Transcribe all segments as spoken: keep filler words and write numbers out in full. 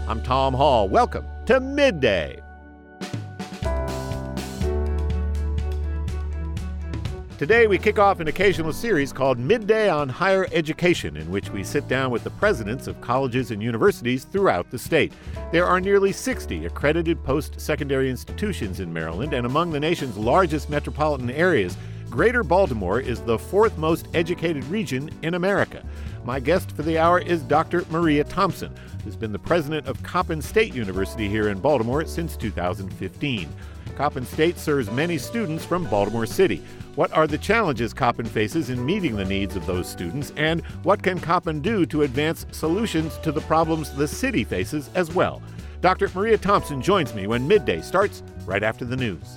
I'm Tom Hall. Welcome to Midday. Today, we kick off an occasional series called Midday on Higher Education, in which we sit down with the presidents of colleges and universities throughout the state. There are nearly sixty accredited post-secondary institutions in Maryland, and among the nation's largest metropolitan areas, Greater Baltimore is the fourth most educated region in America. My guest for the hour is Doctor Maria Thompson, who's been the president of Coppin State University here in Baltimore since two thousand fifteen. Coppin State serves many students from Baltimore City. What are the challenges Coppin faces in meeting the needs of those students, and what can Coppin do to advance solutions to the problems the city faces as well? Doctor Maria Thompson joins me when Midday starts right after the news.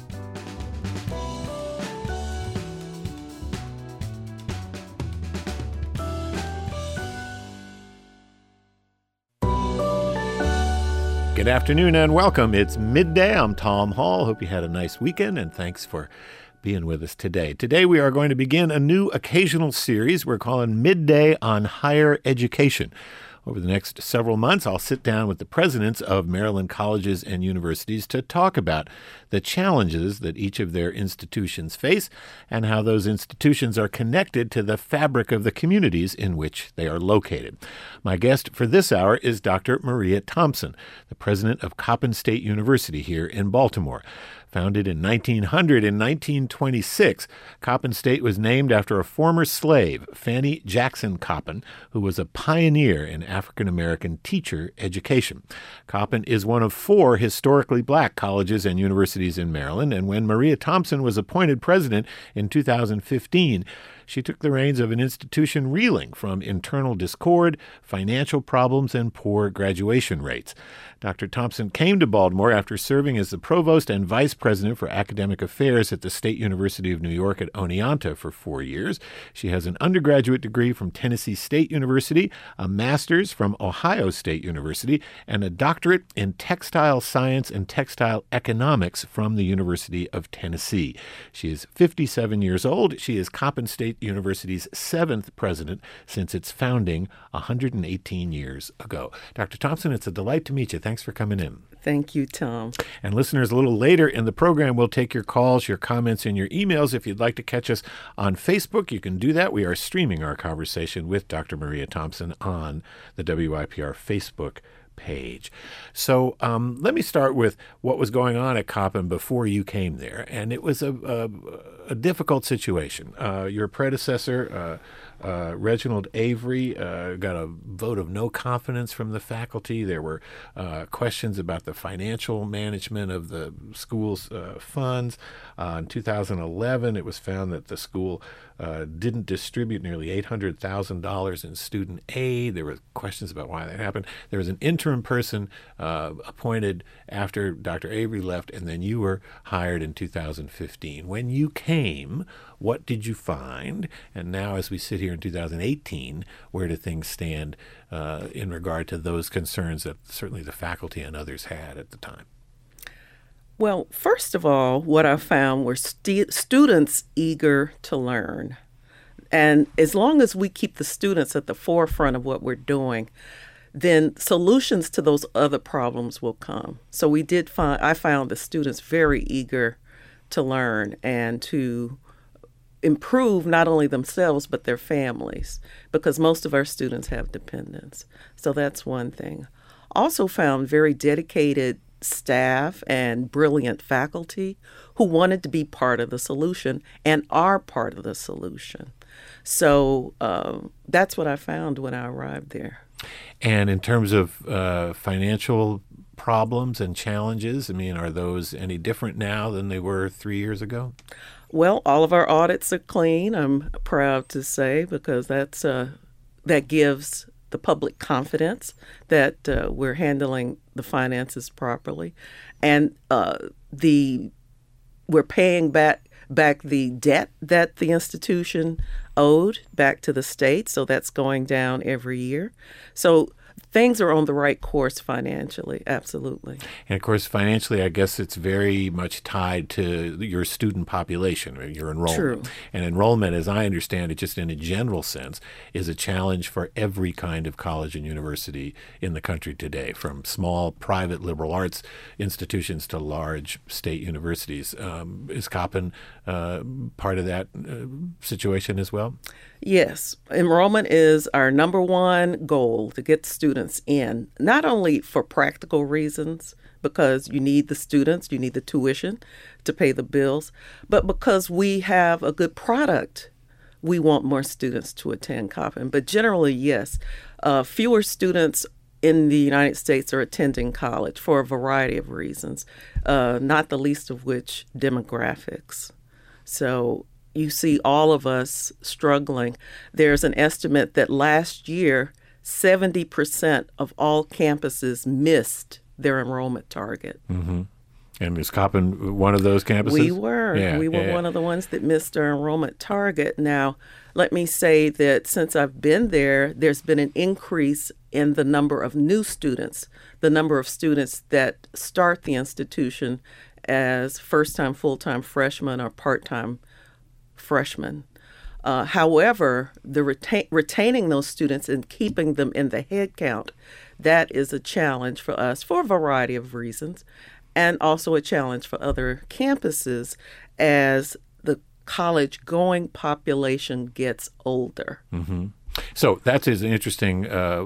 Good afternoon and welcome. It's Midday. I'm Tom Hall. Hope you had a nice weekend, and thanks for being with us today. Today we are going to begin a new occasional series we're calling Midday on Higher Education. Over the next several months, I'll sit down with the presidents of Maryland colleges and universities to talk about the challenges that each of their institutions face and how those institutions are connected to the fabric of the communities in which they are located. My guest for this hour is Doctor Maria Thompson, the president of Coppin State University here in Baltimore. Founded in nineteen hundred and nineteen twenty-six, Coppin State was named after a former slave, Fanny Jackson Coppin, who was a pioneer in African-American teacher education. Coppin is one of four historically black colleges and universities in Maryland, and when Maria Thompson was appointed president in two thousand fifteen, she took the reins of an institution reeling from internal discord, financial problems, and poor graduation rates. Doctor Thompson came to Baltimore after serving as the provost and vice president for academic affairs at the State University of New York at Oneonta for four years. She has an undergraduate degree from Tennessee State University, a master's from Ohio State University, and a doctorate in textile science and textile economics from the University of Tennessee. She is fifty-seven years old. She is Coppin State University's seventh president since its founding one hundred eighteen years ago. Doctor Thompson, it's a delight to meet you. Thanks for coming in. Thank you, Tom. And listeners, a little later in the program, we'll take your calls, your comments, and your emails. If you'd like to catch us on Facebook, you can do that. We are streaming our conversation with Doctor Maria Thompson on the W I P R Facebook page. So um, let me start with what was going on at Coppin before you came there. And it was a, a, a difficult situation. Uh, your predecessor, uh, Uh, Reginald Avery uh, got a vote of no confidence from the faculty. There were uh, questions about the financial management of the school's uh, funds. Uh, in two thousand eleven, it was found that the school uh, didn't distribute nearly eight hundred thousand dollars in student aid. There were questions about why that happened. There was an interim person uh, appointed after Doctor Avery left, and then you were hired in two thousand fifteen. When you came, what did you find? And now as we sit here in two thousand eighteen, where do things stand uh, in regard to those concerns that certainly the faculty and others had at the time? Well, first of all, what I found were st- students eager to learn. And as long as we keep the students at the forefront of what we're doing, then solutions to those other problems will come. So we did find, I found the students very eager to learn and to improve not only themselves, but their families, because most of our students have dependents. So that's one thing. Also found very dedicated staff and brilliant faculty who wanted to be part of the solution and are part of the solution. So um, that's what I found when I arrived there. And in terms of uh, financial problems and challenges, I mean, are those any different now than they were three years ago? Well, all of our audits are clean, I'm proud to say, because that's uh, that gives the public confidence that uh, we're handling the finances properly. And uh, the we're paying back back the debt that the institution owed back to the state, so that's going down every year. So things are on the right course financially, absolutely. And of course, financially, I guess it's very much tied to your student population, or your enrollment. True. And enrollment, as I understand it, just in a general sense, is a challenge for every kind of college and university in the country today, from small private liberal arts institutions to large state universities. Um, is Coppin uh, part of that uh, situation as well? Yes, enrollment is our number one goal, to get students in, not only for practical reasons, because you need the students, you need the tuition to pay the bills, but because we have a good product. We want more students to attend Coppin. But generally, yes, uh, fewer students in the United States are attending college for a variety of reasons, uh, not the least of which demographics. So you see all of us struggling. There's an estimate that last year, seventy percent of all campuses missed their enrollment target. Mm-hmm. And is Coppin one of those campuses? We were. Yeah, we were yeah. one of the ones that missed our enrollment target. Now, let me say that since I've been there, there's been an increase in the number of new students, the number of students that start the institution as first-time, full-time freshmen or part-time freshmen. Uh, however, the retain, retaining those students and keeping them in the head count, that is a challenge for us for a variety of reasons, and also a challenge for other campuses as the college-going population gets older. Mm-hmm. So that's an interesting uh,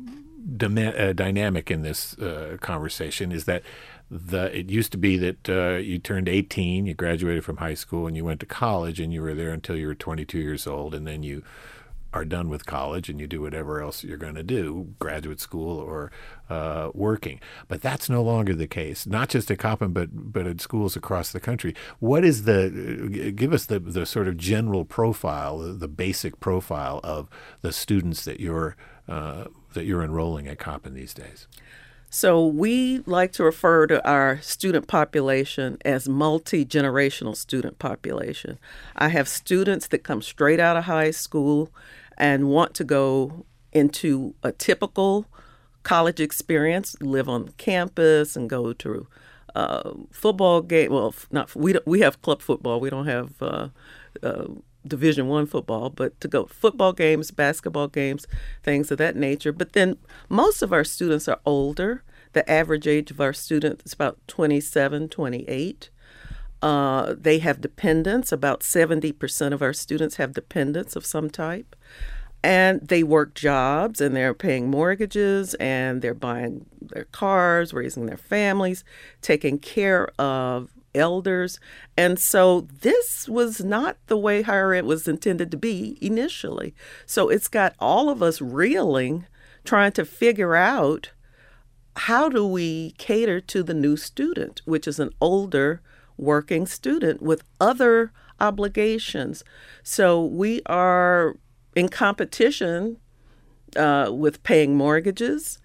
dy- uh, dynamic in this uh, conversation, is that the it used to be that uh, you turned eighteen, you graduated from high school, and you went to college, and you were there until you were twenty-two years old, and then you are done with college and you do whatever else you're going to do, graduate school or uh, working. But that's no longer the case, not just at Coppin, but but at schools across the country. What is the, give us the, the sort of general profile, the basic profile of the students that you're, uh, that you're enrolling at Coppin these days? So we like to refer to our student population as multi-generational student population. I have students that come straight out of high school and want to go into a typical college experience, live on campus and go to uh, football game. Well, not we don't, we have club football. We don't have uh, uh, Division One football, but to go to football games, basketball games, things of that nature. But then most of our students are older. The average age of our students is about twenty-seven, twenty-eight. Uh, they have dependents. About seventy percent of our students have dependents of some type. And they work jobs, and they're paying mortgages, and they're buying their cars, raising their families, taking care of elders. And so this was not the way higher ed was intended to be initially. So it's got all of us reeling, trying to figure out, how do we cater to the new student, which is an older working student with other obligations. So we are in competition uh, with paying mortgages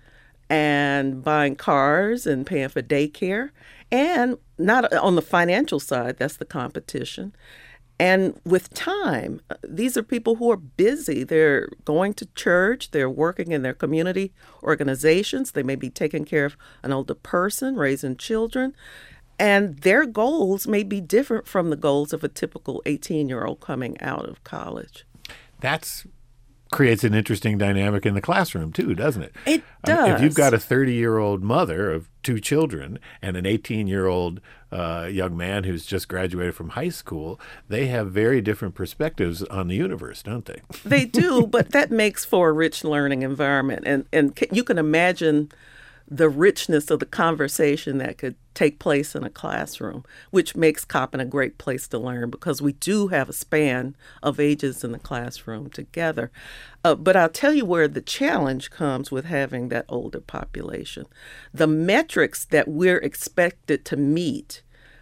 and buying cars and paying for daycare. And not on the financial side, that's the competition. And with time, these are people who are busy. They're going to church, they're working in their community organizations, they may be taking care of an older person, raising children, and their goals may be different from the goals of a typical eighteen-year-old coming out of college. That's creates an interesting dynamic in the classroom too, doesn't it? It does. Um, if you've got a thirty-year-old mother of two children and an eighteen-year-old uh, young man who's just graduated from high school, they have very different perspectives on the universe, don't they? They do, but that makes for a rich learning environment. And, and you can imagine the richness of the conversation that could take place in a classroom, which makes Coppin a great place to learn because we do have a span of ages in the classroom together. Uh, but I'll tell you where the challenge comes with having that older population. The metrics that we're expected to meet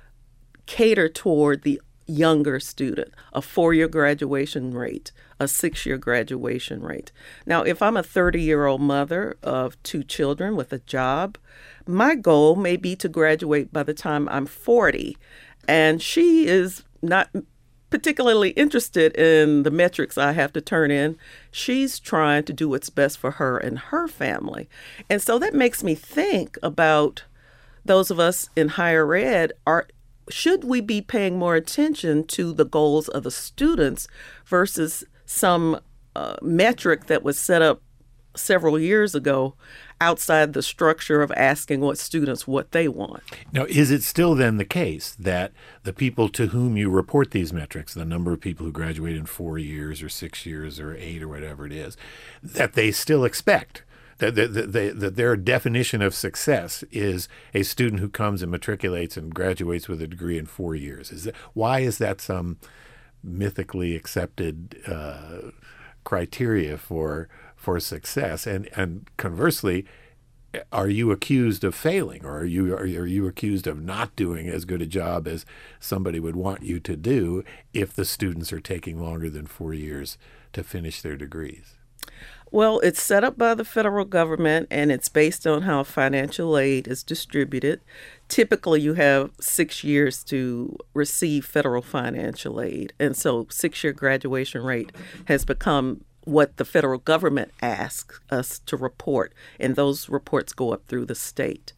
cater toward the younger student, a four-year graduation rate, a six-year graduation rate. Now, if I'm a thirty-year-old mother of two children with a job, my goal may be to graduate by the time I'm forty, and she is not particularly interested in the metrics I have to turn in. She's trying to do what's best for her and her family. And so that makes me think about those of us in higher ed. Are should we be paying more attention to the goals of the students versus some uh, metric that was set up several years ago outside the structure of asking what students what they want? Now, is it still then the case that the people to whom you report these metrics, the number of people who graduate in four years or six years or eight or whatever it is, that they still expect that, that, that, they, that their definition of success is a student who comes and matriculates and graduates with a degree in four years? Is that, why is that some mythically accepted uh, criteria for for success? And and conversely, are you accused of failing, or are you are, are you accused of not doing as good a job as somebody would want you to do if the students are taking longer than four years to finish their degrees? Well, it's set up by the federal government, and it's based on how financial aid is distributed. Typically, you have six years to receive federal financial aid, and so six-year graduation rate has become what the federal government asks us to report, and those reports go up through the state.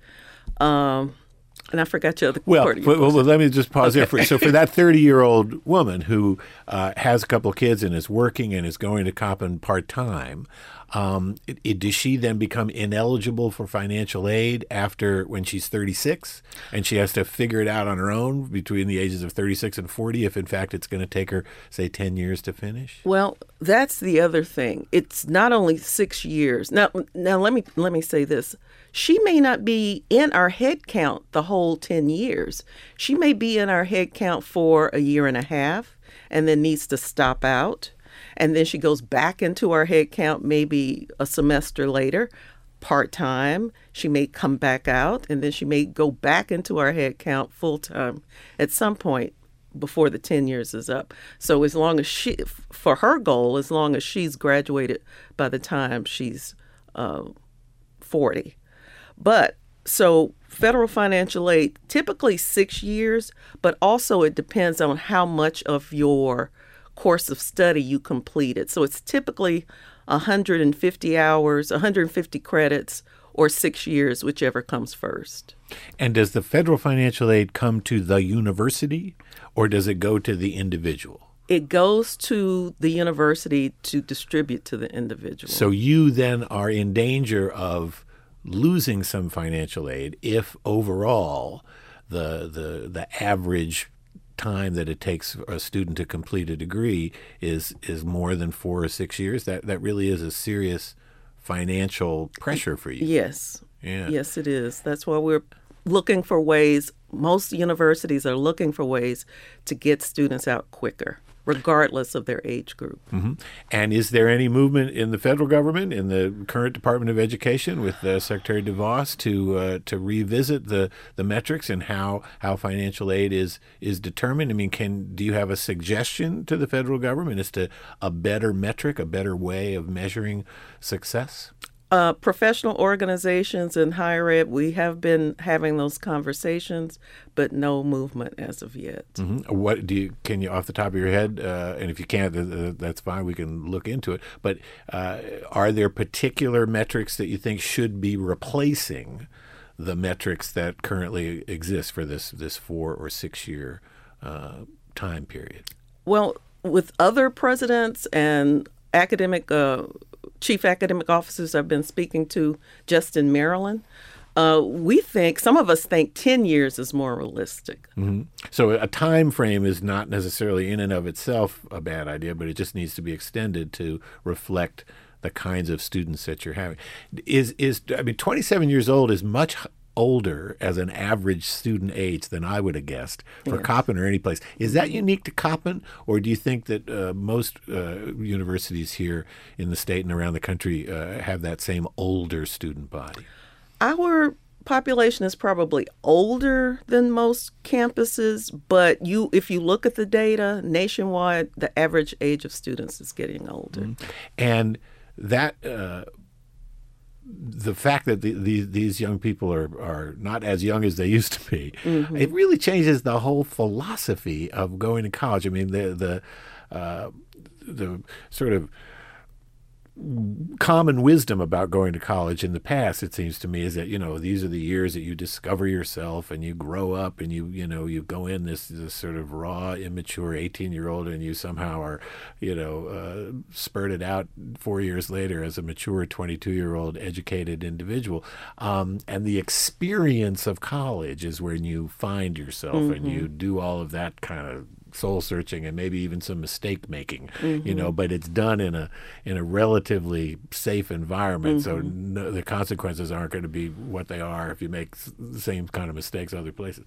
Um, and I forgot your other well, part of your well, well, let me just pause okay. there. For, so for that thirty-year-old woman who uh, has a couple of kids and is working and is going to Coppin part-time, um, it, it, does she then become ineligible for financial aid after when she's thirty-six, and she has to figure it out on her own between the ages of thirty-six and forty if, in fact, it's going to take her, say, ten years to finish? Well, that's the other thing. It's not only six years. Now, now let me let me say this. She may not be in our head count the whole ten years. She may be in our head count for a year and a half and then needs to stop out. And then she goes back into our head count maybe a semester later, part-time. She may come back out, and then she may go back into our head count full-time at some point before the ten years is up. So as long as she, for her goal, as long as she's graduated by the time she's uh, forty. But so federal financial aid, typically six years, but also it depends on how much of your course of study you completed. So it's typically one hundred fifty hours, one hundred fifty credits, or six years, whichever comes first. And does the federal financial aid come to the university, or does it go to the individual? It goes to the university to distribute to the individual. So you then are in danger of losing some financial aid if overall the the the average time that it takes a student to complete a degree is is more than four or six years. That that really is a serious financial pressure for you. Yes. Yeah. Yes, it is. That's why we're looking for ways. Most universities are looking for ways to get students out quicker, regardless of their age group. Mm-hmm. And is there any movement in the federal government, in the current Department of Education with uh, Secretary DeVos to uh, to revisit the, the metrics and how, how financial aid is is determined? I mean, can do you have a suggestion to the federal government as to a better metric, a better way of measuring success? Uh, professional organizations in higher ed, we have been having those conversations, but no movement as of yet. Mm-hmm. What do you? Can you, off the top of your head, uh, and if you can't, uh, that's fine. We can look into it. But uh, are there particular metrics that you think should be replacing the metrics that currently exist for this this four or six year uh, time period? Well, with other presidents and academic uh, chief academic officers I've been speaking to just in Maryland, uh, we think, some of us think ten years is more realistic. Mm-hmm. So a time frame is not necessarily in and of itself a bad idea, but it just needs to be extended to reflect the kinds of students that you're having. Is is I mean, twenty-seven years old is much older as an average student age than I would have guessed for Yes. Coppin or any place. Is that unique to Coppin, or do you think that uh, most uh, universities here in the state and around the country uh, have that same older student body? Our population is probably older than most campuses, but you, if you look at the data nationwide, the average age of students is getting older. Mm-hmm. And that uh, the fact that the, the, these young people are, are not as young as they used to be, mm-hmm. it really changes the whole philosophy of going to college. I mean, the the uh, the sort of common wisdom about going to college in the past, it seems to me, is that, you know, these are the years that you discover yourself and you grow up and you, you know, you go in this, this sort of raw, immature eighteen-year-old and you somehow are, you know, uh, spurted out four years later as a mature twenty-two-year-old educated individual. Um, and the experience of college is when you find yourself mm-hmm. and you do all of that kind of soul searching and maybe even some mistake making, mm-hmm. you know, but it's done in a in a relatively safe environment. Mm-hmm. So no, the consequences aren't going to be what they are if you make the same kind of mistakes other places.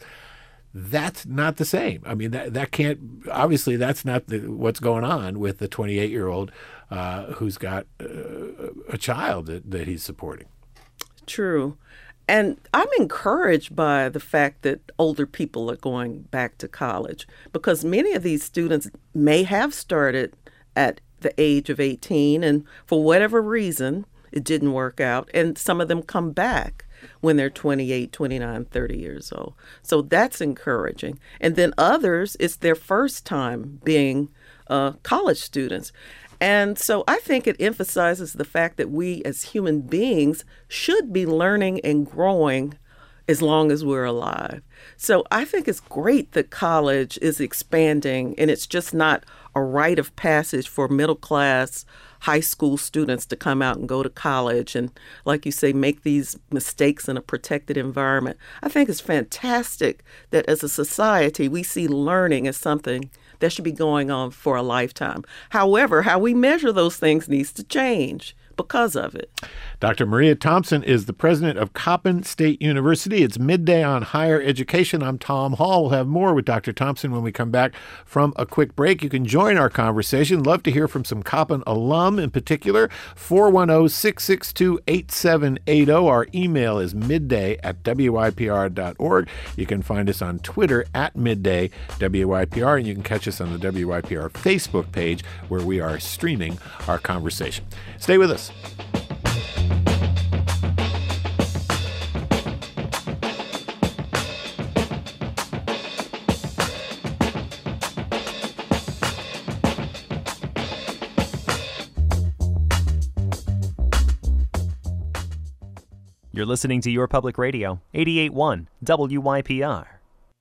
That's not the same. I mean, that that can't, obviously that's not the, what's going on with the twenty-eight-year-old uh, who's got uh, a child that, that he's supporting. True. And I'm encouraged by the fact that older people are going back to college, because many of these students may have started at the age of eighteen, and for whatever reason, it didn't work out. And some of them come back when they're twenty-eight, twenty-nine, thirty years old. So that's encouraging. And then others, it's their first time being uh, college students. And so I think it emphasizes the fact that we as human beings should be learning and growing as long as we're alive. So I think it's great that college is expanding, and it's just not a rite of passage for middle class high school students to come out and go to college and, like you say, make these mistakes in a protected environment. I think it's fantastic that as a society we see learning as something that should be going on for a lifetime. However, how we measure those things needs to change because of it. Doctor Maria Thompson is the president of Coppin State University. It's Midday on Higher Education. I'm Tom Hall. We'll have more with Doctor Thompson when we come back from a quick break. You can join our conversation. Love to hear from some Coppin alum in particular. four one zero, six six two, eight seven eight zero. Our email is midday at W Y P R dot org. You can find us on Twitter at midday W Y P R, and you can catch us on the W Y P R Facebook page where we are streaming our conversation. Stay with us. You're listening to Your Public Radio, eighty-eight point one W Y P R.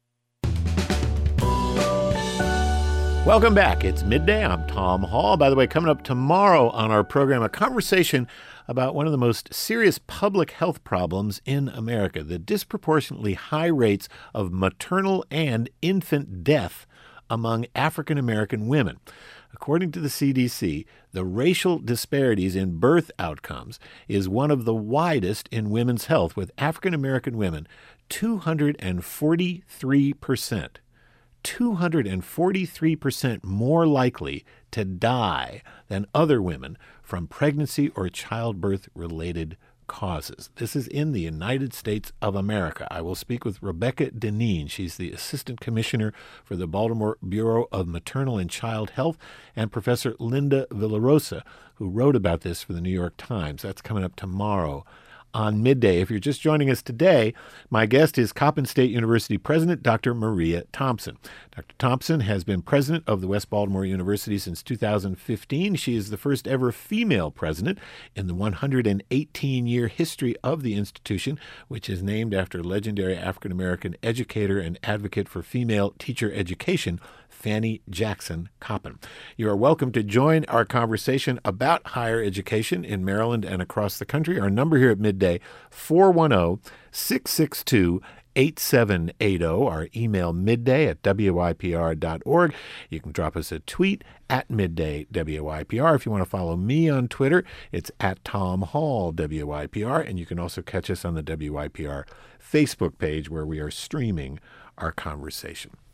Welcome back. It's Midday. I'm Tom Hall. By the way, coming up tomorrow on our program, a conversation about one of the most serious public health problems in America, the disproportionately high rates of maternal and infant death among African American women. According to the C D C, the racial disparities in birth outcomes is one of the widest in women's health, with African American women two hundred forty-three percent. two hundred forty-three percent more likely to die than other women from pregnancy or childbirth-related causes. This is in the United States of America. I will speak with Rebecca Deneen. She's the Assistant Commissioner for the Baltimore Bureau of Maternal and Child Health, and Professor Linda Villarosa, who wrote about this for the New York Times. That's coming up tomorrow on Midday. If you're just joining us today, my guest is Coppin State University President Doctor Maria Thompson. Doctor Thompson has been president of the West Baltimore University since two thousand fifteen. She is the first ever female president in the one hundred eighteen-year history of the institution, which is named after legendary African-American educator and advocate for female teacher education, Fannie Jackson Coppin. You are welcome to join our conversation about higher education in Maryland and across the country. Our number here at Midday, four one zero, six six two, eight seven eight zero. Our email, midday at W Y P R dot org. You can drop us a tweet at midday W Y P R. If you want to follow me on Twitter, it's at Tom Hall W Y P R. And you can also catch us on the W Y P R Facebook page where we are streaming our conversation.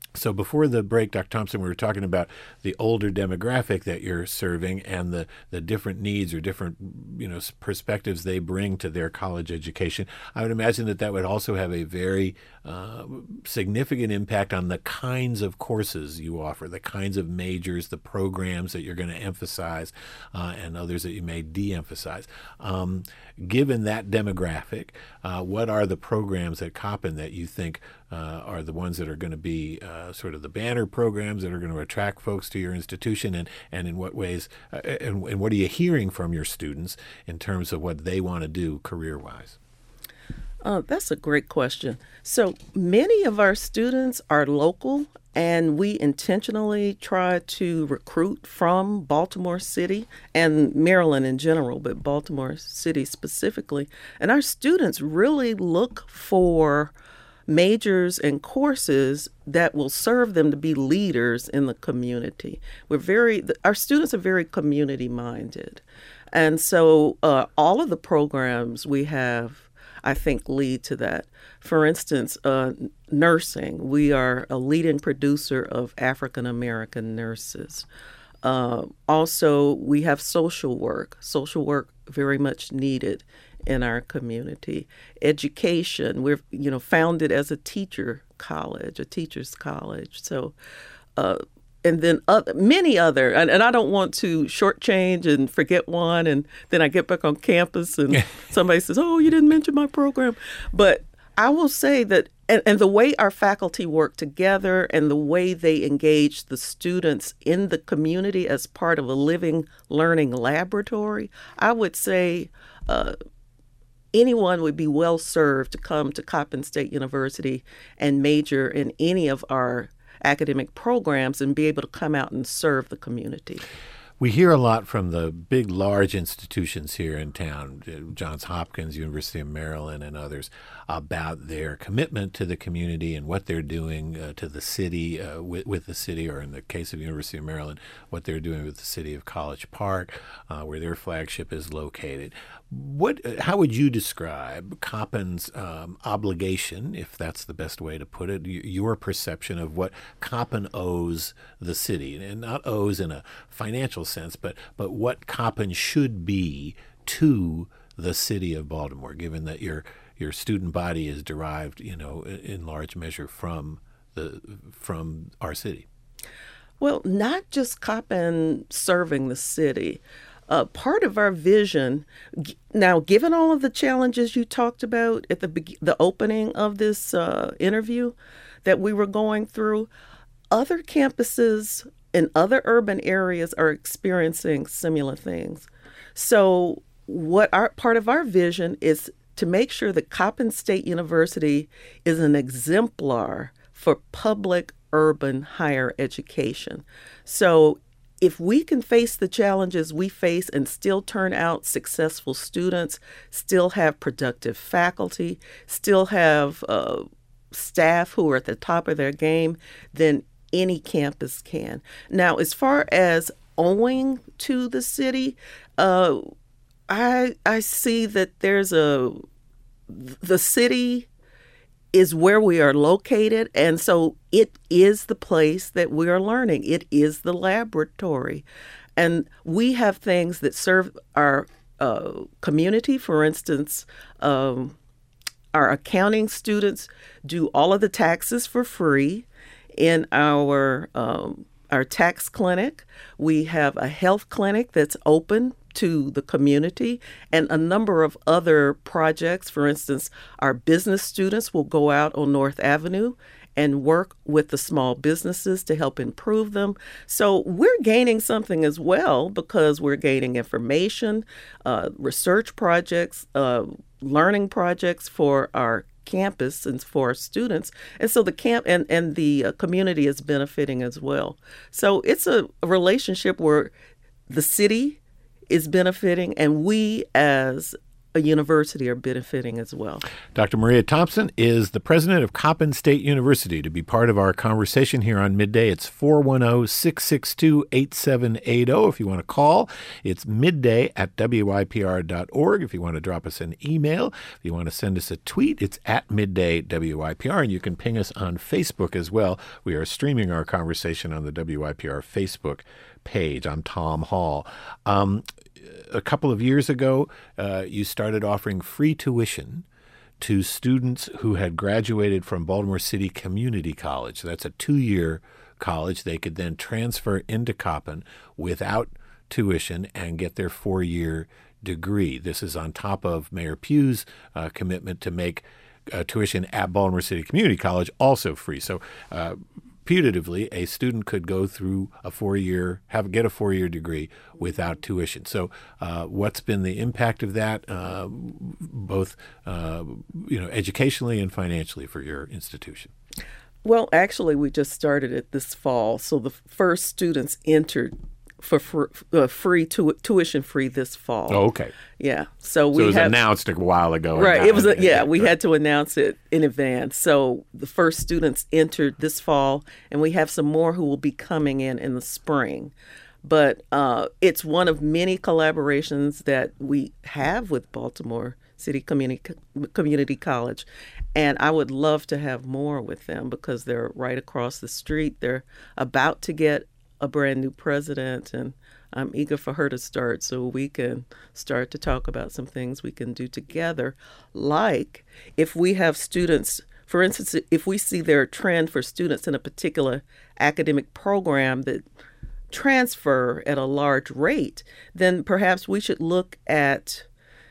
So before the break, Doctor Thompson, we were talking about the older demographic that you're serving and the, the different needs or different, you know, perspectives they bring to their college education. I would imagine that that would also have a very uh, significant impact on the kinds of courses you offer, the kinds of majors, the programs that you're going to emphasize, uh, and others that you may de-emphasize. Um, given that demographic, uh, what are the programs at Coppin that you think uh, are the ones that are going to be uh, sort of the banner programs that are going to attract folks to your institution, and, and in what ways, uh, and, and what are you hearing from your students in terms of what they want to do career-wise? Uh, that's a great question. So many of our students are local, and we intentionally try to recruit from Baltimore City and Maryland in general, but Baltimore City specifically. And our students really look for majors and courses that will serve them to be leaders in the community. We're very, our students are very community minded. And so uh, all of the programs we have, I think, lead to that. For instance, uh, nursing. We are a leading producer of African American nurses. Uh, also, we have social work. Social work very much needed in our community. Education. We're, you know, founded as a teacher college, a teacher's college. So, uh, and then other, many other, and, and I don't want to shortchange and forget one, and then I get back on campus and somebody says, oh, you didn't mention my program. But I will say that, and, and the way our faculty work together and the way they engage the students in the community as part of a living learning laboratory, I would say uh, anyone would be well served to come to Coppin State University and major in any of our academic programs and be able to come out and serve the community. We hear a lot from the big, large institutions here in town, Johns Hopkins, University of Maryland, and others, about their commitment to the community and what they're doing uh, to the city, uh, with, with the city, or in the case of University of Maryland, what they're doing with the city of College Park, uh, where their flagship is located. What? How would you describe Coppin's um, obligation, if that's the best way to put it, your perception of what Coppin owes the city, and not owes in a financial sense, but but what Coppin should be to the city of Baltimore, given that your your student body is derived, you know, in large measure from the from our city? Well, not just Coppin serving the city. Uh, part of our vision, now, given all of the challenges you talked about at the be- the opening of this uh, interview that we were going through, other campuses in other urban areas are experiencing similar things. So what our part of our vision is to make sure that Coppin State University is an exemplar for public urban higher education. So if we can face the challenges we face and still turn out successful students, still have productive faculty, still have uh, staff who are at the top of their game, then any campus can. Now, as far as owing to the city, uh, I I see that there's a the city is where we are located, and so it is the place that we are learning. It is the laboratory, and we have things that serve our uh, community. For instance, um, our accounting students do all of the taxes for free in our um, our tax clinic. We have a health clinic that's open to the community, and a number of other projects. For instance, our business students will go out on North Avenue and work with the small businesses to help improve them. So we're gaining something as well, because we're gaining information, uh, research projects, uh, learning projects for our campus and for our students. And so the camp and, and the uh, community is benefiting as well. So it's a, a relationship where the city is benefiting, and we as a university are benefiting as well. Doctor Maria Thompson is the president of Coppin State University. To be part of our conversation here on Midday, it's four one zero, six six two, eight seven eight zero. If you want to call, it's midday at W I P R dot org. If you want to drop us an email, if you want to send us a tweet, it's at midday W I P R, and you can ping us on Facebook as well. We are streaming our conversation on the W I P R Facebook page. I'm Tom Hall. Um, a couple of years ago, uh, you started offering free tuition to students who had graduated from Baltimore City Community College. That's a two-year college. They could then transfer into Coppin without tuition and get their four-year degree. This is on top of Mayor Pugh's uh, commitment to make uh, tuition at Baltimore City Community College also free. So uh, putatively, a student could go through a four-year, have get a four-year degree without tuition. So, uh, what's been the impact of that, uh, both uh, you know, educationally and financially for your institution? Well, actually, we just started it this fall. So the first students entered for fr- uh, free tu- tuition free this fall. Oh, okay. Yeah. So we so it was have, announced a while ago. Right. It was a, yeah. We right. had to announce it in advance. So the first students entered this fall, and we have some more who will be coming in in the spring. But uh, it's one of many collaborations that we have with Baltimore City Community Community College, and I would love to have more with them because they're right across the street. They're about to get a brand new president, and I'm eager for her to start so we can start to talk about some things we can do together. Like if we have students, for instance, if we see there a trend for students in a particular academic program that transfer at a large rate, then perhaps we should look at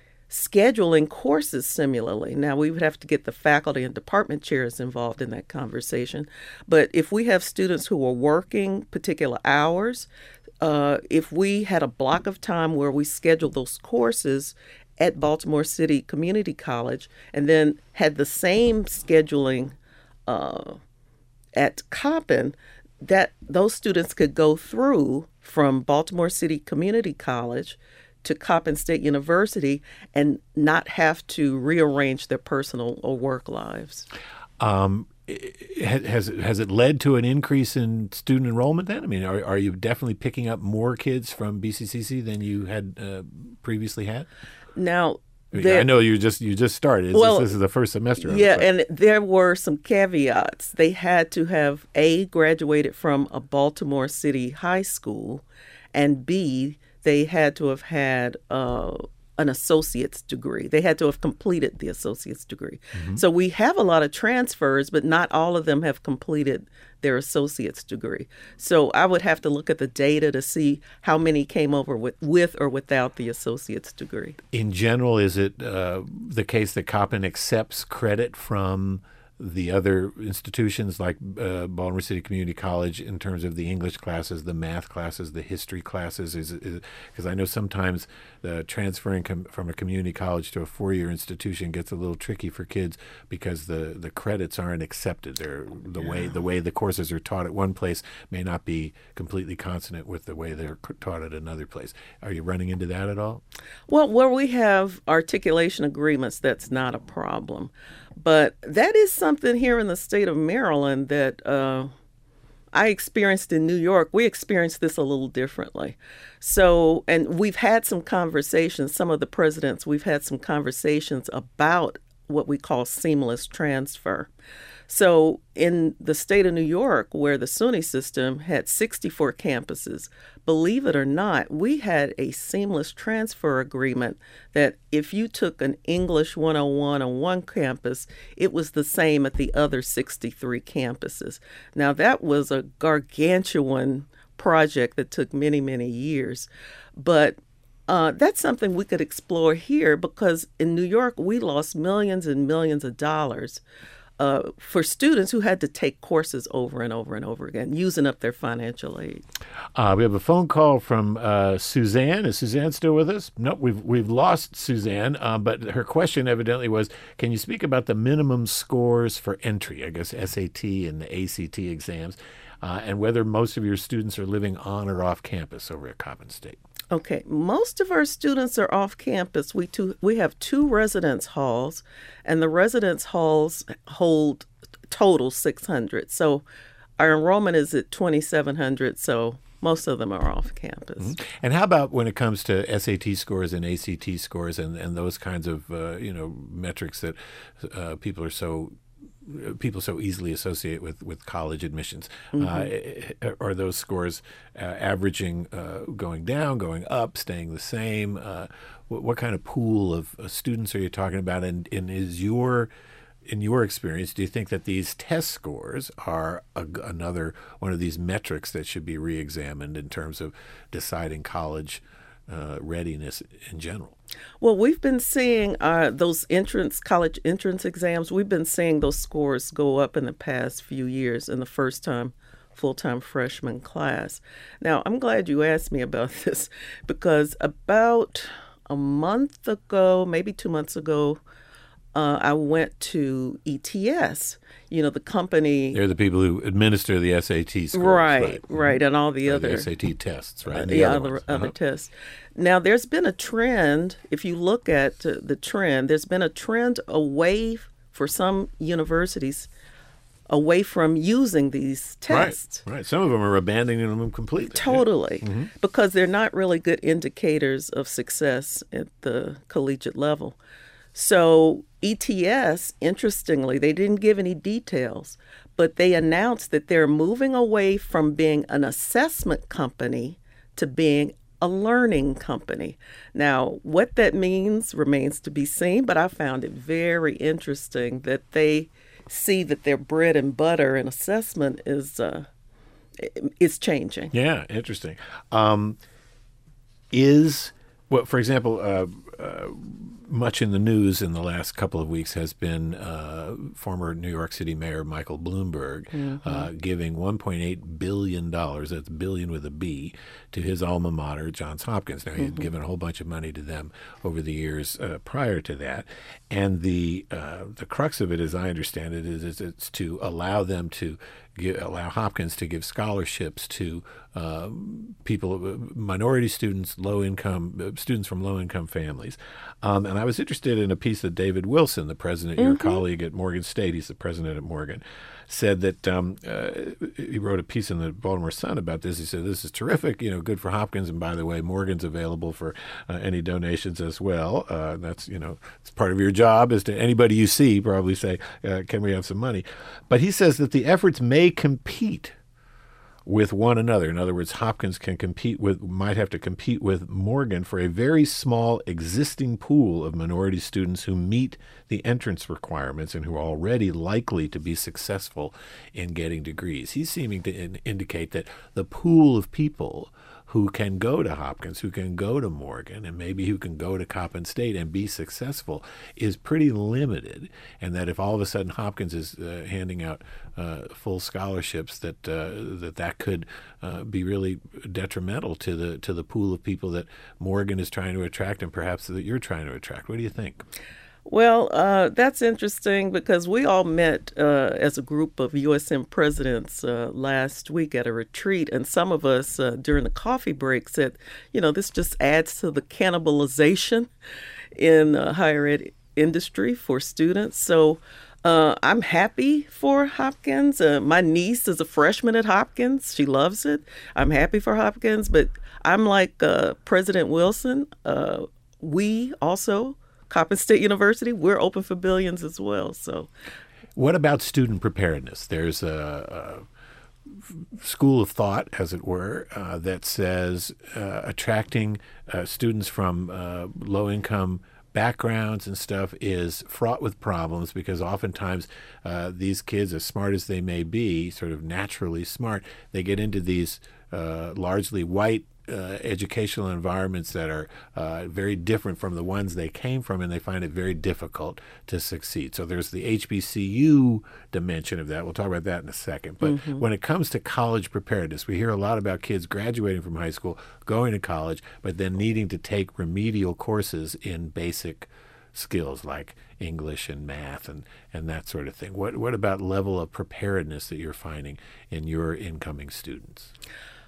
scheduling courses similarly. Now, we would have to get the faculty and department chairs involved in that conversation. But if we have students who are working particular hours, uh, if we had a block of time where we schedule those courses at Baltimore City Community College and then had the same scheduling uh, at Coppin, that those students could go through from Baltimore City Community College to Coppin State University and not have to rearrange their personal or work lives. Um, has has it led to an increase in student enrollment then? I mean, are are you definitely picking up more kids from B C C C than you had uh, previously had? Now, I, mean, there, I know you just you just started. Well, this, this is the first semester. Yeah, and there were some caveats. They had to have A, graduated from a Baltimore City high school, and B, they had to have had uh, an associate's degree. They had to have completed the associate's degree. Mm-hmm. So we have a lot of transfers, but not all of them have completed their associate's degree. So I would have to look at the data to see how many came over with, with or without the associate's degree. In general, is it uh, the case that Coppin accepts credit from the other institutions like uh, Baltimore City Community College in terms of the English classes, the math classes, the history classes? Is because I know sometimes the transferring com- from a community college to a four-year institution gets a little tricky for kids because the, the credits aren't accepted. They're, the yeah. way the way the courses are taught at one place may not be completely consonant with the way they're taught at another place. Are you running into that at all? Well, where we have articulation agreements, that's not a problem. But that is something here in the state of Maryland that uh, I experienced in New York. We experienced this a little differently. So, and we've had some conversations, some of the presidents, we've had some conversations about what we call seamless transfer. So in the state of New York, where the SUNY system had sixty-four campuses, believe it or not, we had a seamless transfer agreement that if you took an English one oh one on one campus, it was the same at the other sixty-three campuses. Now, that was a gargantuan project that took many, many years. But Uh, that's something we could explore here because in New York, we lost millions and millions of dollars uh, for students who had to take courses over and over and over again, using up their financial aid. Uh, we have a phone call from uh, Suzanne. Is Suzanne still with us? Nope, we've we've lost Suzanne, uh, but her question evidently was, can you speak about the minimum scores for entry, I guess S A T and the A C T exams, uh, and whether most of your students are living on or off campus over at Coppin State? Okay, most of our students are off campus. We two, we have two residence halls, and the residence halls hold total six hundred. So our enrollment is at twenty-seven hundred, so most of them are off campus. Mm-hmm. And how about when it comes to S A T scores and A C T scores and, and those kinds of uh, you know metrics that uh, people are so people so easily associate with, with college admissions? Mm-hmm. Uh, are those scores uh, averaging, uh, going down, going up, staying the same? Uh, what, what kind of pool of uh, students are you talking about? And, and is your in your experience, do you think that these test scores are a, another one of these metrics that should be reexamined in terms of deciding college uh, readiness in general? Well, we've been seeing uh, those entrance college entrance exams. We've been seeing those scores go up in the past few years in the first time full-time freshman class. Now, I'm glad you asked me about this because about a month ago, maybe two months ago, Uh, I went to E T S, you know, the company. They're the people who administer the S A T scores. Right, right, right, and all the or other the S A T tests, right? And the, the other, other, other, ones. other Uh-huh. tests. Now, there's been a trend, if you look at uh, the trend, there's been a trend away for some universities away from using these tests. Right, right. Some of them are abandoning them completely. Totally, yeah. Mm-hmm. because they're not really good indicators of success at the collegiate level. So E T S, interestingly, they didn't give any details, but they announced that they're moving away from being an assessment company to being a learning company. Now, what that means remains to be seen, but I found it very interesting that they see that their bread and butter in assessment is uh, is changing. Yeah, interesting. Um, is, well, for example, uh, uh, much in the news in the last couple of weeks has been uh, former New York City Mayor Michael Bloomberg mm-hmm. uh, giving one point eight billion dollars, that's billion with a B, to his alma mater, Johns Hopkins. Now, he had mm-hmm. given a whole bunch of money to them over the years uh, prior to that. And the uh, the crux of it, as I understand it, is, is it's to allow them to give, allow Hopkins to give scholarships to uh, people, minority students, low income, students from low income families. Um, and I was interested in a piece that David Wilson, the president, mm-hmm. your colleague at Morgan State, he's the president at Morgan, said that um, uh, he wrote a piece in the Baltimore Sun about this. He said, this is terrific, you know, good for Hopkins. And by the way, Morgan's available for uh, any donations as well. Uh, that's, you know, it's part of your job is to anybody you see probably say, uh, can we have some money? But he says that the efforts may compete with one another. In other words, Hopkins can compete with, might have to compete with Morgan for a very small existing pool of minority students who meet the entrance requirements and who are already likely to be successful in getting degrees. He's seeming to in- indicate that the pool of people who can go to Hopkins, who can go to Morgan, and maybe who can go to Coppin State and be successful is pretty limited, and that if all of a sudden Hopkins is uh, handing out uh, full scholarships, that uh, that that could uh, be really detrimental to the to the pool of people that Morgan is trying to attract, and perhaps that you're trying to attract. What do you think? Well, uh, that's interesting because we all met uh, as a group of U S M presidents uh, last week at a retreat, and some of us uh, during the coffee break said, you know, this just adds to the cannibalization in uh, higher ed industry for students. So uh, I'm happy for Hopkins. Uh, my niece is a freshman at Hopkins. She loves it. I'm happy for Hopkins, but I'm like uh, President Wilson. Uh, we also... Coppin State University, we're open for billions as well. So, what about student preparedness? There's a, a school of thought, as it were, uh, that says uh, attracting uh, students from uh, low-income backgrounds and stuff is fraught with problems because oftentimes uh, these kids, as smart as they may be, sort of naturally smart, they get into these uh, largely white Uh, educational environments that are uh, very different from the ones they came from, and they find it very difficult to succeed. So there's the H B C U dimension of that. We'll talk about that in a second. But mm-hmm. when it comes to college preparedness, we hear a lot about kids graduating from high school, going to college, but then needing to take remedial courses in basic skills like English and math and, and that sort of thing. What what about level of preparedness that you're finding in your incoming students?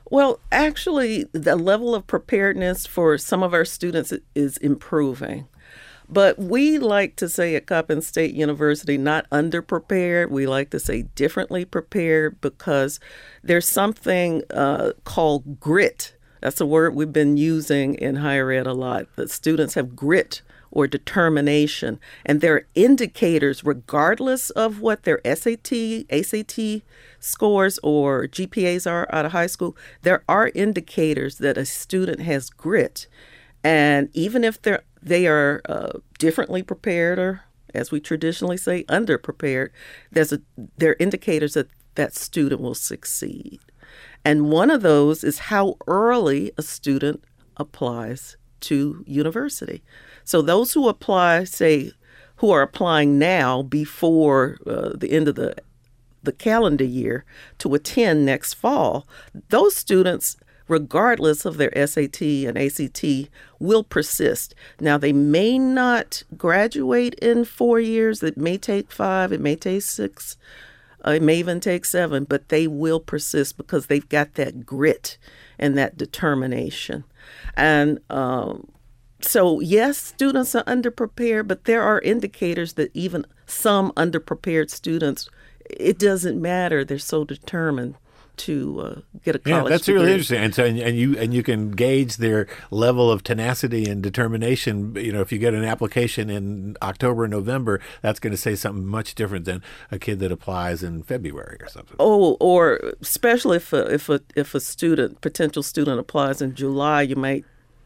Well, actually, the level of preparedness for some of our students is improving. But we like to say at Coppin State University, not underprepared. We like to say differently prepared because there's something uh, called grit. That's a word we've been using in higher ed a lot. That students have grit or determination. And there are indicators, regardless of what their S A T, A C T scores or G P As are out of high school, there are indicators that a student has grit. And even if they're they are uh, differently prepared, or as we traditionally say, underprepared, there's a, there are indicators that that student will succeed. And one of those is how early a student applies to university. So those who apply, say, who are applying now before uh, the end of the the calendar year to attend next fall, those students, regardless of their S A T and A C T, will persist. Now, they may not graduate in four years. It may take five. It may take six. Uh, it may even take seven. But they will persist because they've got that grit and that determination. And um, so, yes, students are underprepared, but there are indicators that even some underprepared students, it doesn't matter. They're so determined to uh, get a college Yeah, that's degree. really interesting. And so, and, and you and you can gauge their level of tenacity and determination. You know, if you get an application in October or November, that's going to say something much different than a kid that applies in February or something. Oh, or especially if a, if a if a student, potential student applies in July, you might.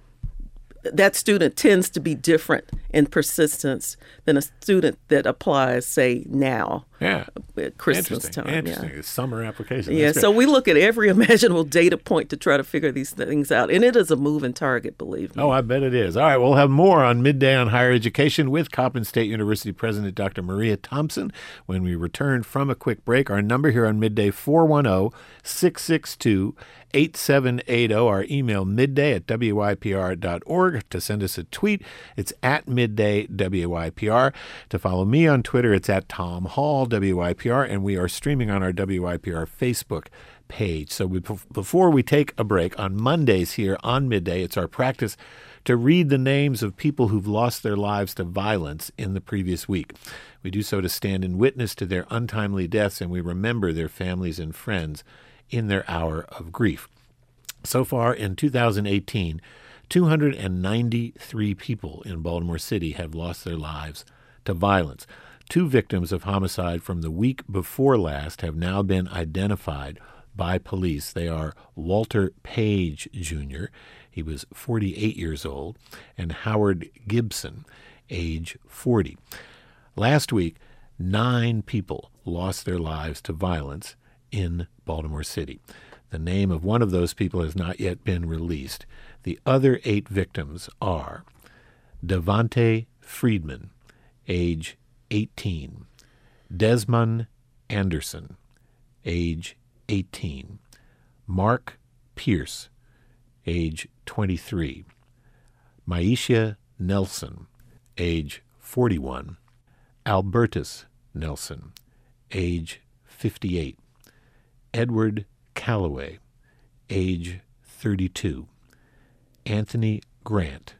That student tends to be different in persistence than a student that applies, say, now. Yeah. At Christmas Interesting. time. Interesting. Yeah. It's summer application. Yeah, That's so great. we look at every imaginable data point to try to figure these things out. And it is a moving target, believe me. Oh, I bet it is. All right, we'll have more on Midday on Higher Education with Coppin State University President Doctor Maria Thompson when we return from a quick break. Our number here on Midday, four one zero, six six two, eight seven eight zero. Our email, midday at W Y P R dot org. To send us a tweet, it's at midday W Y P R. To follow me on Twitter, it's at Tom Hall, W Y P R. And we are streaming on our W Y P R Facebook page. So we, before we take a break, on Mondays here on Midday, it's our practice to read the names of people who've lost their lives to violence in the previous week. We do so to stand in witness to their untimely deaths, and we remember their families and friends in their hour of grief. So far in two thousand eighteen, two hundred ninety-three people in Baltimore City have lost their lives to violence. Two victims of homicide from the week before last have now been identified by police. They are Walter Page, Junior He was forty-eight years old, and Howard Gibson, age forty. Last week, nine people lost their lives to violence in Baltimore City. The name of one of those people has not yet been released. The other eight victims are Devontae Friedman, age eighteen, Desmond Anderson, age eighteen, Mark Pierce, age twenty-three, Maisha Nelson, age forty-one, Albertus Nelson, age fifty-eight, Edward Calloway, age thirty-two, Anthony Grant,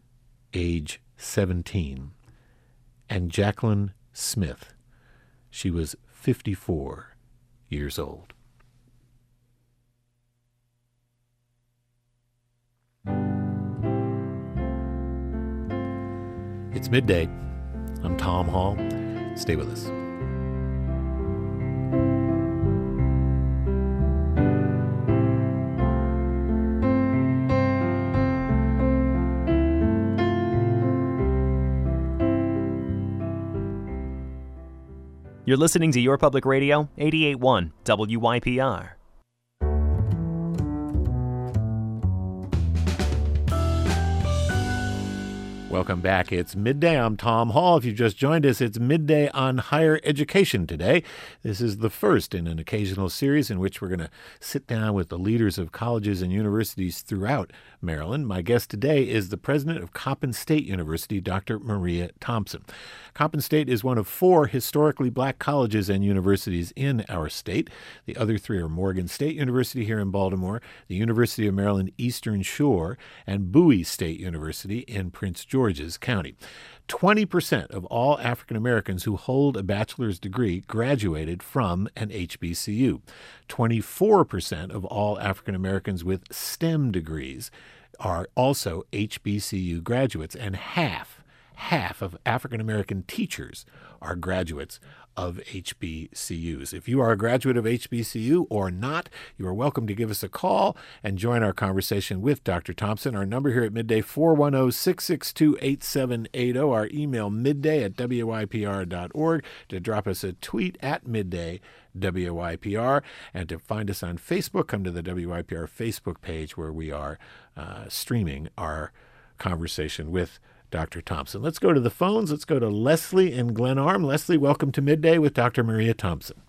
age seventeen, and Jacqueline Smith. She was fifty-four years old. It's midday. I'm Tom Hall. Stay with us. You're listening to Your Public Radio, eighty-eight point one W Y P R. Welcome back. It's Midday. I'm Tom Hall. If you've just joined us, it's Midday on Higher Education today. This is the first in an occasional series in which we're going to sit down with the leaders of colleges and universities throughout Maryland. My guest today is the president of Coppin State University, Doctor Maria Thompson. Coppin State is one of four historically black colleges and universities in our state. The other three are Morgan State University here in Baltimore, the University of Maryland Eastern Shore, and Bowie State University in Prince George's County. twenty percent of all African Americans who hold a bachelor's degree graduated from an H B C U. twenty-four percent of all African Americans with STEM degrees are also H B C U graduates, and half, half of African American teachers are graduates of H B C Us. If you are a graduate of H B C U or not, you are welcome to give us a call and join our conversation with Doctor Thompson. Our number here at Midday, four one zero, six six two, eight seven eight zero. Our email, midday at W Y P R dot org. To drop us a tweet at Midday W Y P R. And to find us on Facebook, come to the W Y P R Facebook page where we are uh, streaming our conversation with Doctor Thompson. Let's go to the phones. Let's go to Leslie in Glenarm. Leslie, welcome to Midday with Doctor Maria Thompson.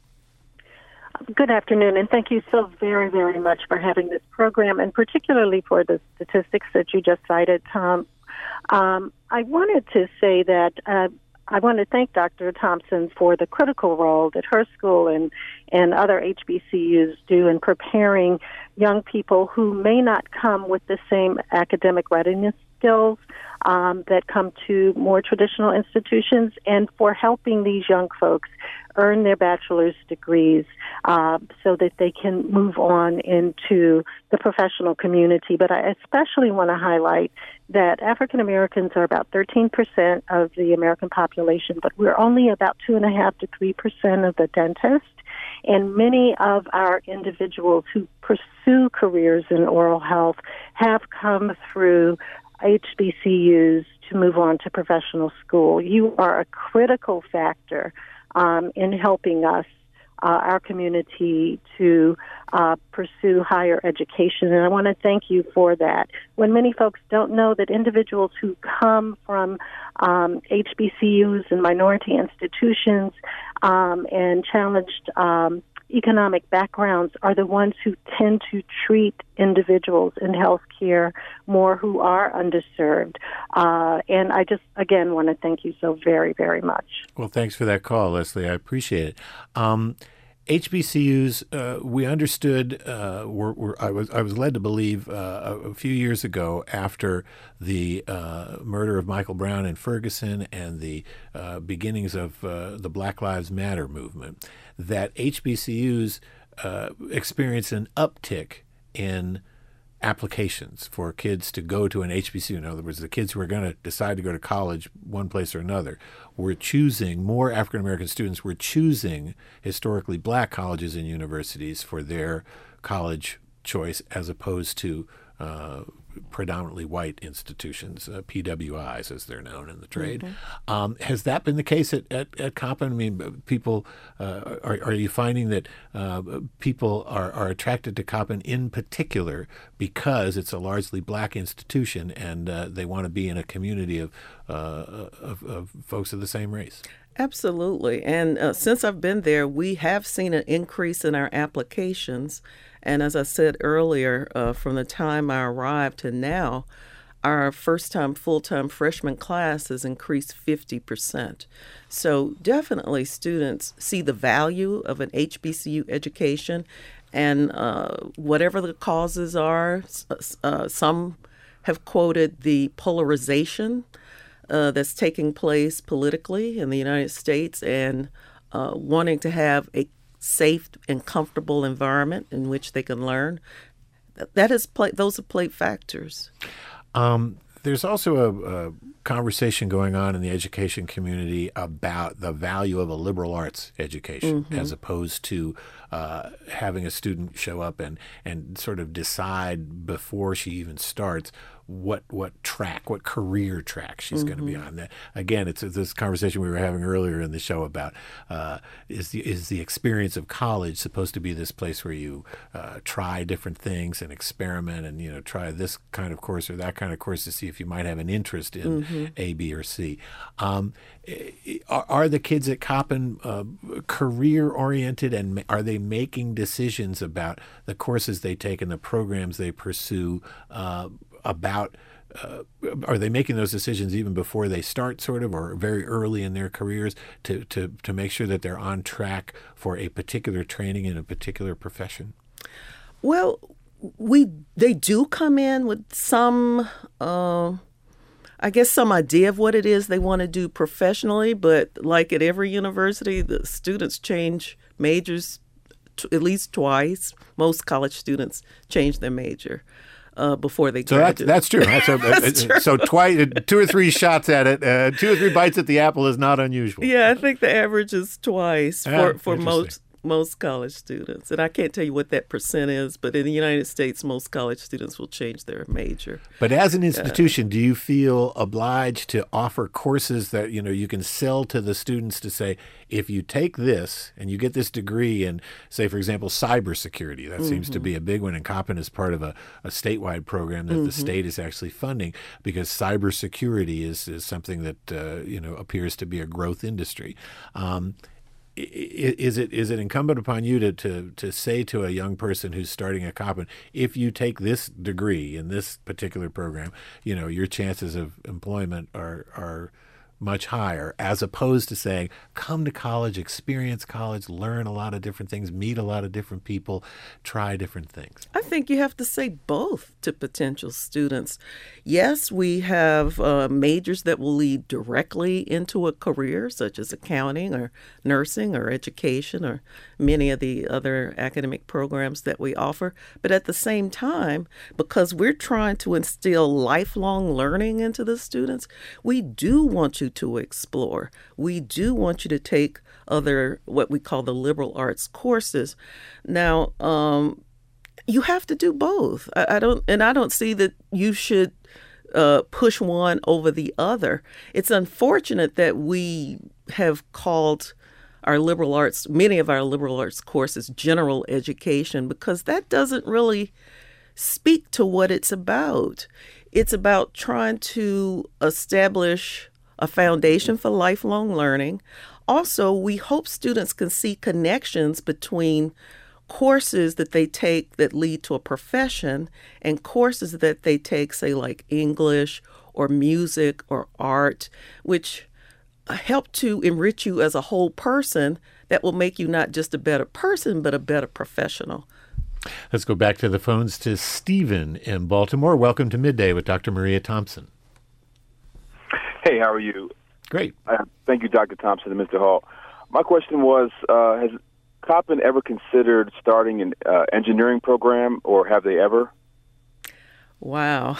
Good afternoon, and thank you so very, very much for having this program, and particularly for the statistics that you just cited, Tom. Um, I wanted to say that uh, I want to thank Doctor Thompson for the critical role that her school and, and other H B C Us do in preparing young people who may not come with the same academic readiness skills um, that come to more traditional institutions, and for helping these young folks earn their bachelor's degrees uh, so that they can move on into the professional community. But I especially want to highlight that African Americans are about thirteen percent of the American population, but we're only about two and a half to three percent of the dentists. And many of our individuals who pursue careers in oral health have come through H B C Us to move on to professional school. You are a critical factor um, in helping us, uh, our community, to uh, pursue higher education, and I want to thank you for that. When many folks don't know that individuals who come from um, H B C Us and minority institutions um, and challenged um, economic backgrounds are the ones who tend to treat individuals in healthcare more who are underserved. Uh, and I just, again, want to thank you so very, very much. Well, thanks for that call, Leslie. I appreciate it. Um, H B C Us, uh, we understood, uh, were, were, I was I was led to believe uh, a, a few years ago after the uh, murder of Michael Brown in Ferguson and the uh, beginnings of uh, the Black Lives Matter movement, that H B C Us uh, experienced an uptick in applications for kids to go to an H B C U. In other words, the kids who are going to decide to go to college one place or another were choosing, more African-American students were choosing historically black colleges and universities for their college choice as opposed to uh, predominantly white institutions, uh, P W Is as they're known in the trade. Mm-hmm. Um, has that been the case at, at, at Coppin? I mean, people, uh, are, are you finding that uh, people are, are attracted to Coppin in particular because it's a largely black institution and uh, they want to be in a community of, uh, of, of folks of the same race? Absolutely. And uh, since I've been there, we have seen an increase in our applications. And as I said earlier, uh, from the time I arrived to now, our first-time full-time freshman class has increased fifty percent. So definitely students see the value of an H B C U education, and uh, whatever the causes are, uh, some have quoted the polarization uh, that's taking place politically in the United States and uh, wanting to have a safe and comfortable environment in which they can learn. That is play, those have played factors. Um, there's also a, a conversation going on in the education community about the value of a liberal arts education mm-hmm. as opposed to uh, having a student show up and, and sort of decide before she even starts what what track, what career track she's mm-hmm. going to be on. That, again, it's this conversation we were having earlier in the show about uh, is the is the experience of college supposed to be this place where you uh, try different things and experiment and, you know, try this kind of course or that kind of course to see if you might have an interest in, mm-hmm. Mm-hmm. A, B, or C. Um, are, are the kids at Coppin uh, career-oriented, and are they making decisions about the courses they take and the programs they pursue uh, about Uh, are they making those decisions even before they start, sort of, or very early in their careers to, to, to make sure that they're on track for a particular training in a particular profession? Well, we they do come in with some, uh, I guess, some idea of what it is they want to do professionally. But like at every university, the students change majors t- at least twice. Most college students change their major Uh, before they so graduate. that's, that's true. That's, a, That's true. So twice, two or three shots at it, uh, two or three bites at the apple is not unusual. Yeah, I think the average is twice Ah, for, for interesting. most most college students. And I can't tell you what that percent is, but in the United States, most college students will change their major. But as an institution, uh, do you feel obliged to offer courses that, you know, you can sell to the students to say, if you take this and you get this degree in, say, for example, cybersecurity, that mm-hmm. seems to be a big one, and Coppin is part of a, a statewide program that mm-hmm. the state is actually funding, because cybersecurity is, is something that, uh, you know, appears to be a growth industry. Um, Is it is it incumbent upon you to, to, to say to a young person who's starting at Coppin, if you take this degree in this particular program, you know, your chances of employment are are much higher, as opposed to saying, come to college, experience college, learn a lot of different things, meet a lot of different people, try different things? I think you have to say both to potential students. Yes, we have uh, majors that will lead directly into a career, such as accounting or nursing or education or many of the other academic programs that we offer. But at the same time, because we're trying to instill lifelong learning into the students, we do want you to explore. We do want you to take other, what we call the liberal arts courses. Now, um, you have to do both. I, I don't, and I don't see that you should uh, push one over the other. It's unfortunate that we have called our liberal arts, many of our liberal arts courses, general education, because that doesn't really speak to what it's about. It's about trying to establish a foundation for lifelong learning. Also, we hope students can see connections between courses that they take that lead to a profession and courses that they take, say, like English or music or art, which help to enrich you as a whole person, that will make you not just a better person, but a better professional. Let's go back to the phones to Stephen in Baltimore. Welcome to Midday with Doctor Maria Thompson. Hey, how are you? Great. Uh, thank you, Doctor Thompson and Mister Hall. My question was, uh, has Coppin ever considered starting an uh, engineering program, or have they ever? Wow.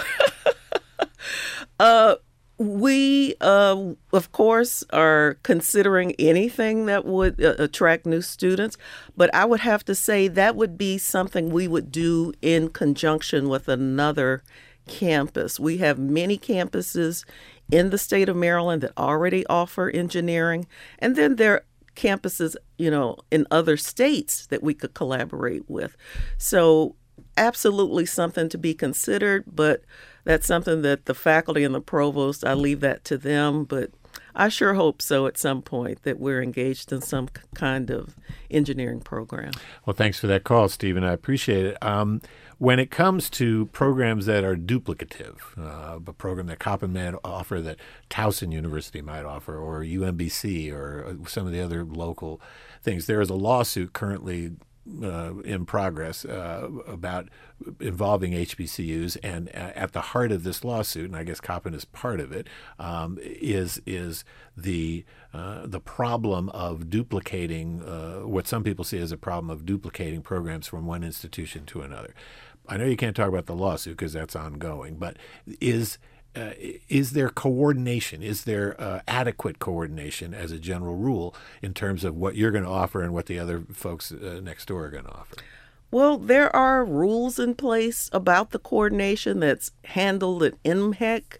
uh, we, uh, of course, are considering anything that would uh, attract new students, but I would have to say that would be something we would do in conjunction with another campus. We have many campuses in the state of Maryland that already offer engineering, and then there are campuses, you know, in other states that we could collaborate with. So absolutely something to be considered, but that's something that the faculty and the provost, I leave that to them, but I sure hope so at some point that we're engaged in some kind of engineering program. Well, thanks for that call, Stephen. I appreciate it. Um, when it comes to programs that are duplicative, uh, a program that Coppin might offer that Towson University might offer, or U M B C, or some of the other local things, there is a lawsuit currently Uh, in progress uh, about involving H B C Us, and uh, at the heart of this lawsuit, and I guess Coppin is part of it, um, is is the uh, the problem of duplicating uh, what some people see as a problem of duplicating programs from one institution to another. I know you can't talk about the lawsuit because that's ongoing, but is Uh, is there coordination? Is there uh, adequate coordination as a general rule in terms of what you're going to offer and what the other folks uh, next door are going to offer? Well, there are rules in place about the coordination that's handled at N M H E C,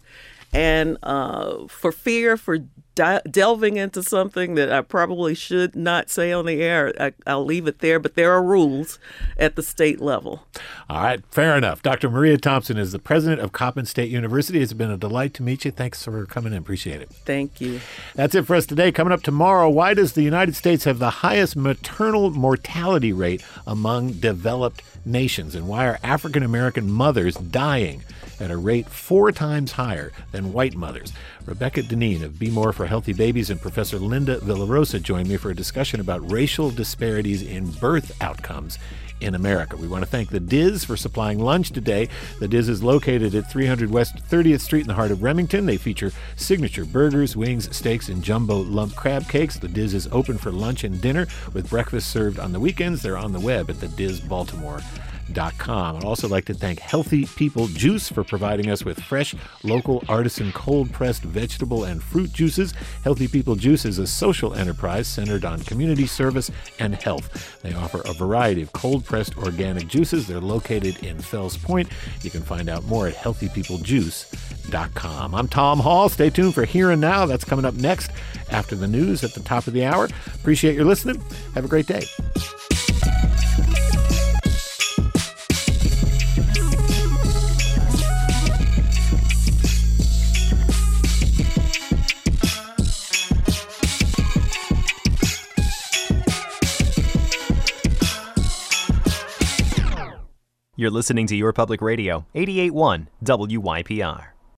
And uh, for fear, for di- delving into something that I probably should not say on the air, I, I'll leave it there. But there are rules at the state level. All right, fair enough. Doctor Maria Thompson is the president of Coppin State University. It's been a delight to meet you. Thanks for coming in. Appreciate it. Thank you. That's it for us today. Coming up tomorrow, why does the United States have the highest maternal mortality rate among developed nations? And why are African American mothers dying at a rate four times higher than white mothers? Rebecca Deneen of Be More for Healthy Babies and Professor Linda Villarosa joined me for a discussion about racial disparities in birth outcomes in America. We want to thank the Diz for supplying lunch today. The Diz is located at three hundred West thirtieth Street in the heart of Remington. They feature signature burgers, wings, steaks, and jumbo lump crab cakes. The Diz is open for lunch and dinner with breakfast served on the weekends. They're on the web at the diz baltimore dot com. I'd also like to thank Healthy People Juice for providing us with fresh, local, artisan, cold-pressed vegetable and fruit juices. Healthy People Juice is a social enterprise centered on community service and health. They offer a variety of cold-pressed organic juices. They're located in Fells Point. You can find out more at healthy people juice dot com. I'm Tom Hall. Stay tuned for Here and Now. That's coming up next after the news at the top of the hour. Appreciate your listening. Have a great day. You're listening to Your Public Radio, eighty-eight point one W Y P R.